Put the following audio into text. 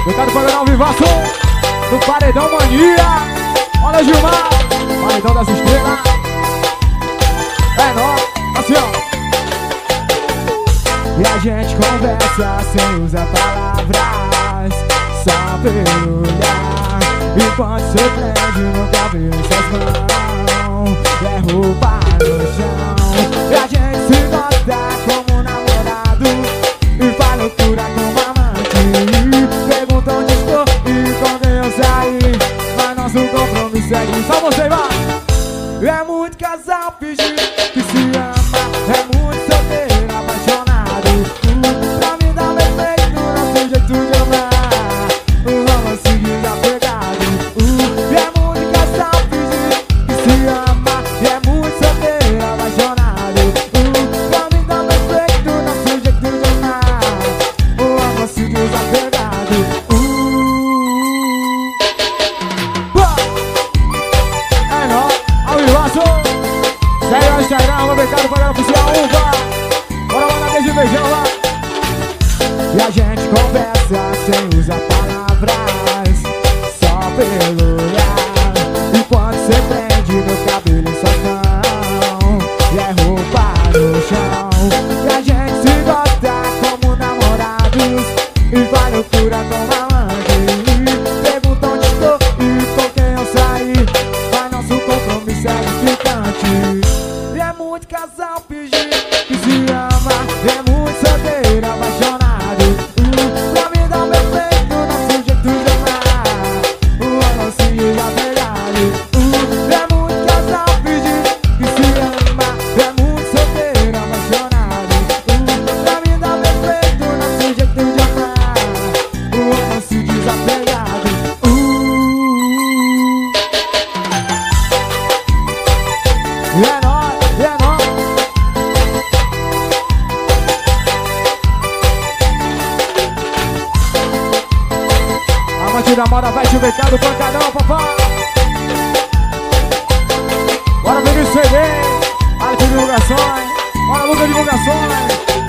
Obrigado por ganhar o vivaço do Paredão Mania. Olha, Gilmar, Paredão das Estrelas. É nóis, assim ó. E a gente conversa sem usar palavras, só pelo olhar. Enquanto você prende no cabelo em suas mãos, derruba no chão. E a gente se gosta como namorado e faz loucura como amante. Pergunta onde estou e com quem eu saí, mas nosso compromisso é que só você vai. É muito casal fingir que se ama, é muito solteiro apaixonado. Pra mim dá perfeito nosso jeito de amar, o romance desapegado. É muito casal fingir que se ama, é muito solteiro apaixonado. Pra mim dá perfeito nosso jeito de amar, o romance desapegado. É nóis, ao vivaço. Segue o Instagram, vou ver cara para oficial Uva. Bora mandar beijo e beijão lá. E a gente conversa sem usar palavras, só pelo olhar. Enquanto você prende meu cabelo em sua mão e é roupa no chão. E a gente se gosta como namorados e vai loucura com amante. Pergunta onde estou e com quem eu saí, mas nosso compromisso é edificante. E é muito casal fingir que se ama, é muito solteiro apaixonado. Pra mim dá perfeito nosso jeito de amar, o romance desapegado. É muito casal fingir que se ama, é muito solteiro apaixonado. Pra mim dá perfeito nosso jeito de amar, o romance desapegado. E é nóis, e é nóis. Amante da moda vai te becar do pancadão, papai. Bora ver o CD, área de divulgações. Bora, Luca Divulgações.